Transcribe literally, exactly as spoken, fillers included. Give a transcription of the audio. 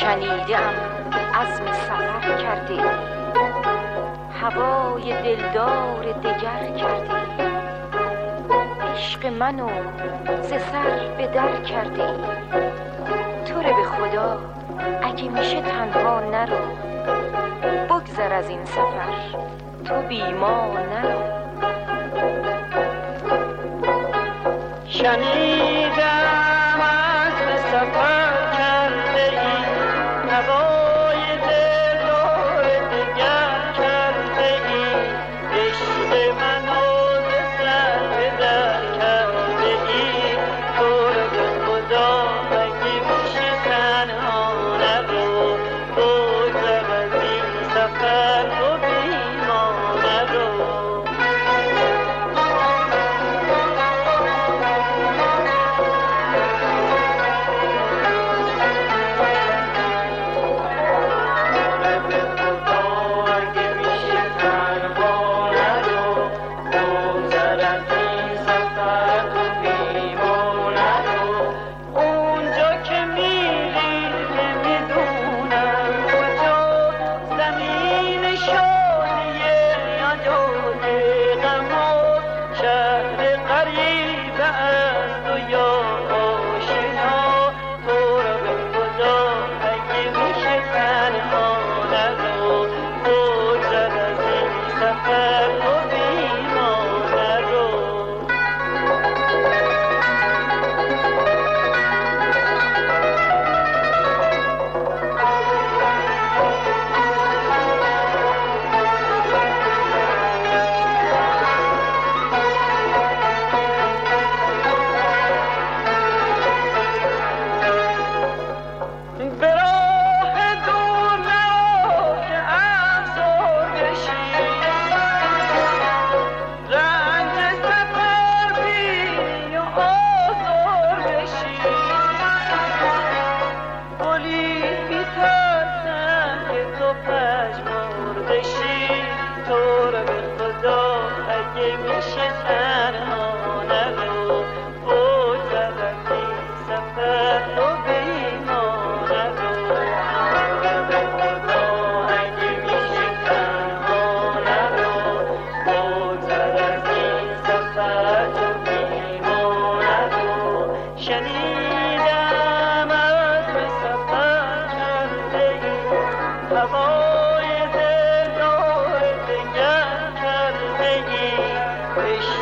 شنیدم عزم سفر کردی، هوای دلدار دگر کردی، عشق منو ز سر به در کردی. تو رو به خدا اگه میشه تنها نرو، بگذر از این سفر تو بی ما نرو. شنیدم عزم سفر کرده ای، هوای دلدار دگر کرده ای، عشق منو ز سر به در کرده ای. تو رو به خدا اگه میشه تنها نرو، بگذر از این سفر تو بی ما نرو. شنیدم عزم سفر کرده ای، هوای دلدار دگر کرده ای،